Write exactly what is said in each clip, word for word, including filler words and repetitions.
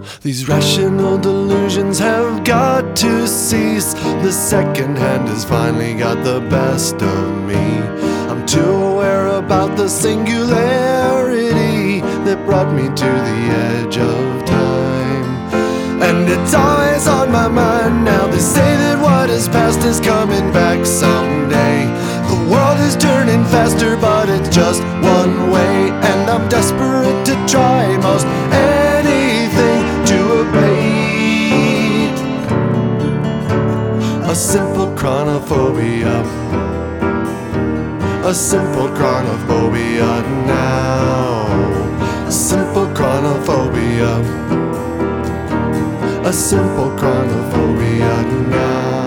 These rational delusions have got to cease. The second hand has finally got the best of me. I'm too aware about the singularity that brought me to the edge of time. And it's always on my mind now. They say that what is past is coming back someday. The world is turning faster, but it's just one way. And I'm desperate to try most anything to abate a simple chronophobia. A simple chronophobia now. Simple chronophobia. A simple chronophobia now.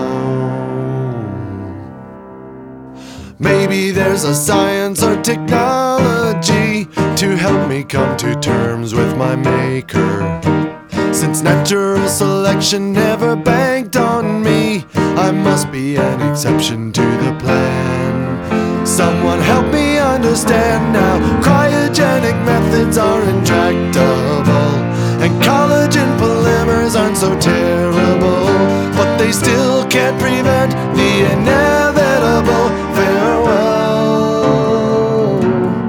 Maybe there's a science or technology to help me come to terms with my maker. Since natural selection never banked on me, I must be an exception to the plan. Someone help me understand now. Cryogenic methods are intractable, and collagen polymers aren't so terrible, but they still can't prevent the inevitable farewell.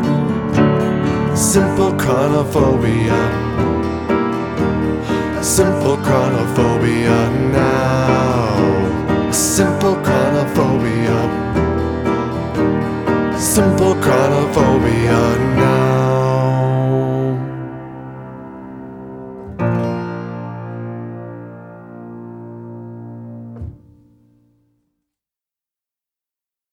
Simple chronophobia. Simple chronophobia now. Simple chronophobia. Simple chronophobia now.